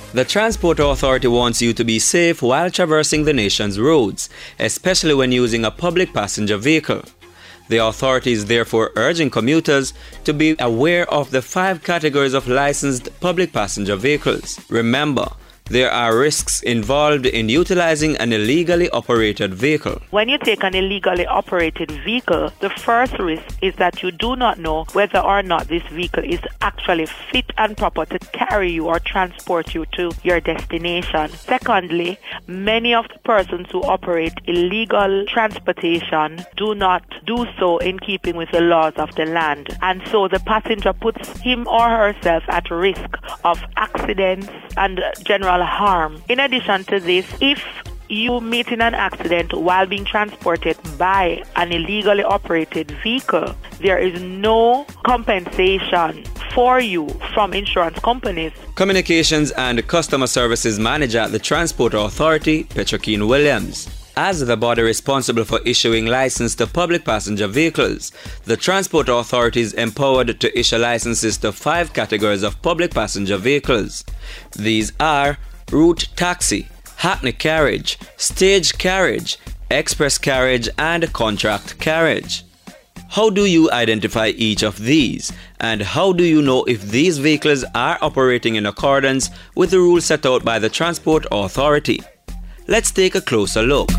The Transport Authority wants you to be safe while traversing the nation's roads, especially when using a public passenger vehicle. The authority is therefore urging commuters to be aware of the 5 categories of licensed public passenger vehicles. Remember, there are risks involved in utilizing an illegally operated vehicle. When you take an illegally operated vehicle, the first risk is that you do not know whether or not this vehicle is actually fit and proper to carry you or transport you to your destination. Secondly, many of the persons who operate illegal transportation do not do so in keeping with the laws of the land, and so the passenger puts him or herself at risk of accidents and general harm. In addition to this, if you meet in an accident while being transported by an illegally operated vehicle, there is no compensation for you from insurance companies. Communications and Customer Services Manager at the Transport Authority, Petrokeen Williams. As the body responsible for issuing license to public passenger vehicles, the Transport Authority is empowered to issue licenses to 5 categories of public passenger vehicles. These are route taxi, hackney carriage, stage carriage, express carriage, and contract carriage. How do you identify each of these? And how do you know if these vehicles are operating in accordance with the rules set out by the Transport Authority? Let's take a closer look.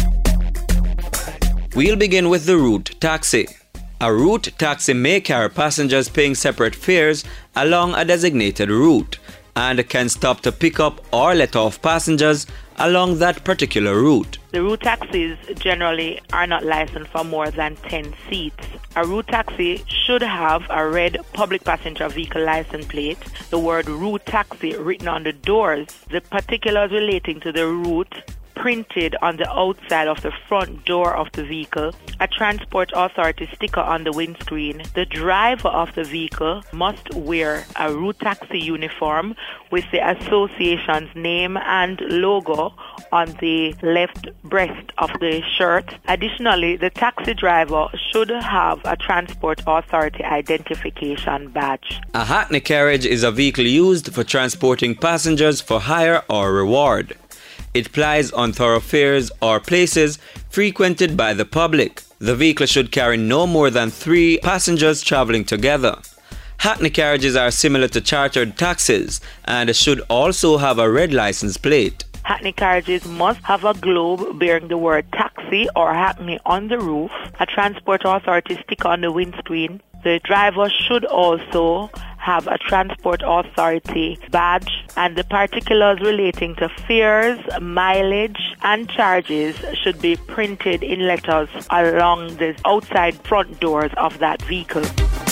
We'll begin with the route taxi. A route taxi may carry passengers paying separate fares along a designated route and can stop to pick up or let off passengers along that particular route. The route taxis generally are not licensed for more than 10 seats. A route taxi should have a red public passenger vehicle license plate, the word route taxi written on the doors, the particulars relating to the route printed on the outside of the front door of the vehicle, a Transport Authority sticker on the windscreen. The driver of the vehicle must wear a route taxi uniform with the association's name and logo on the left breast of the shirt. Additionally, the taxi driver should have a Transport Authority identification badge. A hackney carriage is a vehicle used for transporting passengers for hire or reward. It plies on thoroughfares or places frequented by the public. The vehicle should carry no more than 3 passengers traveling together. Hackney carriages are similar to chartered taxis and should also have a red license plate. Hackney carriages must have a globe bearing the word taxi or hackney on the roof, a Transport Authority sticker on the windscreen. The driver should also have a Transport Authority badge, and the particulars relating to fares, mileage, and charges should be printed in letters along the outside front doors of that vehicle.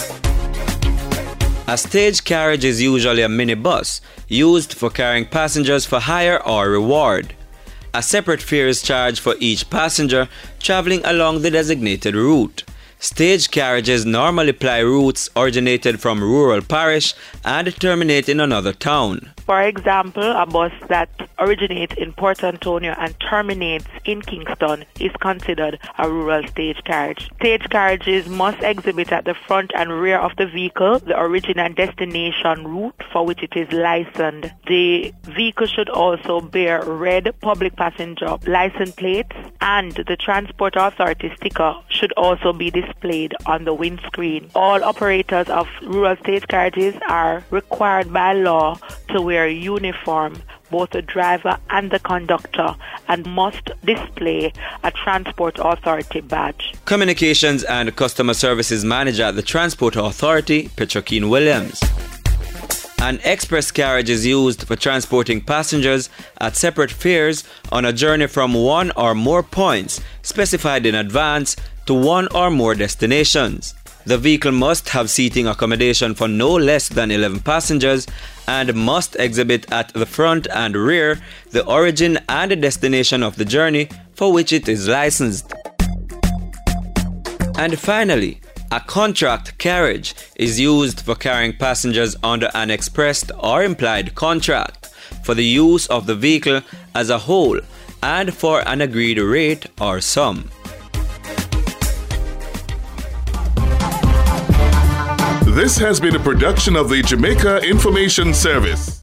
A stage carriage is usually a minibus used for carrying passengers for hire or reward. A separate fare is charged for each passenger traveling along the designated route. Stage carriages normally ply routes originated from rural parish and terminate in another town. For example, a bus that originates in Port Antonio and terminates in Kingston is considered a rural stage carriage. Stage carriages must exhibit at the front and rear of the vehicle the origin and destination route for which it is licensed. The vehicle should also bear red public passenger license plates, and the Transport Authority sticker should also be displayed on the windscreen. All operators of rural stage carriages are required by law to wear a uniform, both the driver and the conductor, and must display a Transport Authority badge. Communications and Customer Services Manager at the Transport Authority, Petrokeen Williams. An express carriage is used for transporting passengers at separate fares on a journey from one or more points specified in advance to one or more destinations. The vehicle must have seating accommodation for no less than 11 passengers and must exhibit at the front and rear the origin and the destination of the journey for which it is licensed. And finally, a contract carriage is used for carrying passengers under an expressed or implied contract for the use of the vehicle as a whole and for an agreed rate or sum. This has been a production of the Jamaica Information Service.